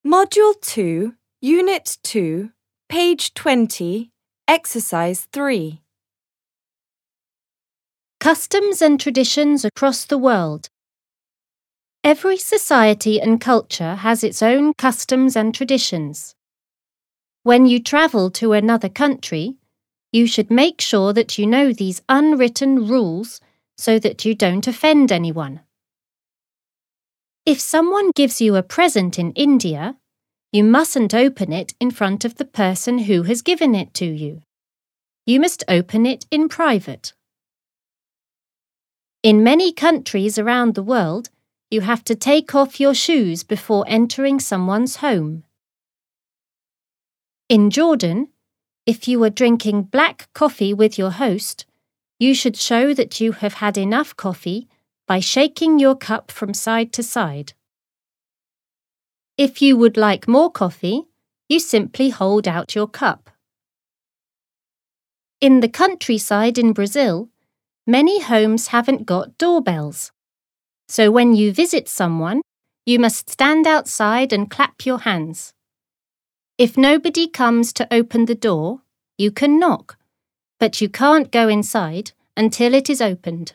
Module 2, Unit 2, page 20, Exercise 3. Customs and traditions across the world. Every society and culture has its own customs and traditions. When you travel to another country, you should make sure that you know these unwritten rules so that you don't offend anyone. If someone gives you a present in India, you mustn't open it in front of the person who has given it to you. You must open it in private. In many countries around the world, you have to take off your shoes before entering someone's home. In Jordan, if you are drinking black coffee with your host, you should show that you have had enough coffee by shaking your cup from side to side. If you would like more coffee, you simply hold out your cup. In the countryside in Brazil, many homes haven't got doorbells. So when you visit someone, you must stand outside and clap your hands. If nobody comes to open the door, you can knock, but you can't go inside until it is opened.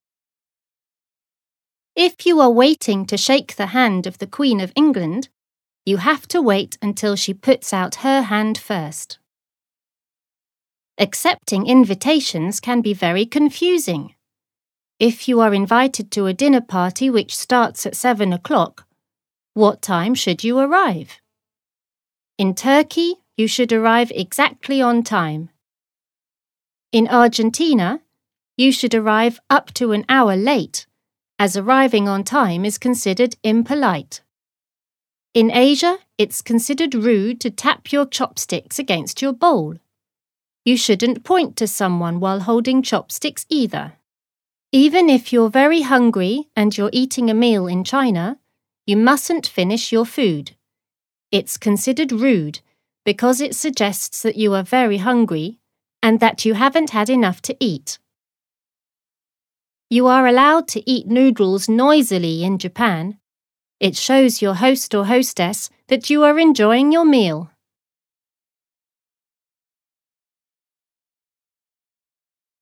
If you are waiting to shake the hand of the Queen of England, you have to wait until she puts out her hand first. Accepting invitations can be very confusing. If you are invited to a dinner party which starts at 7 o'clock, what time should you arrive? In Turkey, you should arrive exactly on time. In Argentina, you should arrive up to an hour late, as arriving on time is considered impolite. In Asia, it's considered rude to tap your chopsticks against your bowl. You shouldn't point to someone while holding chopsticks either. Even if you're very hungry and you're eating a meal in China, you mustn't finish your food. It's considered rude because it suggests that you are very hungry and that you haven't had enough to eat. You are allowed to eat noodles noisily in Japan. It shows your host or hostess that you are enjoying your meal.